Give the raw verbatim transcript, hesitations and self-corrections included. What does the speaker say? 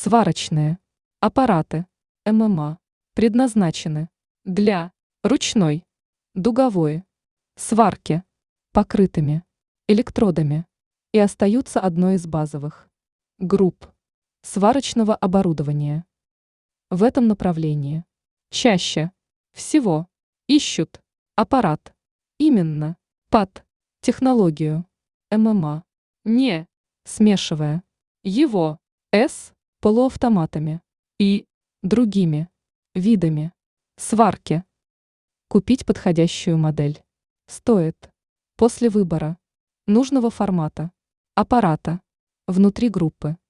Сварочные аппараты эм эм а предназначены для ручной, дуговой сварки покрытыми электродами и остаются одной из базовых групп сварочного оборудования. В этом направлении чаще всего ищут аппарат именно под технологию эм эм а, не смешивая его с полуавтоматами и другими видами сварки. Купить подходящую модель стоит после выбора нужного формата аппарата внутри группы.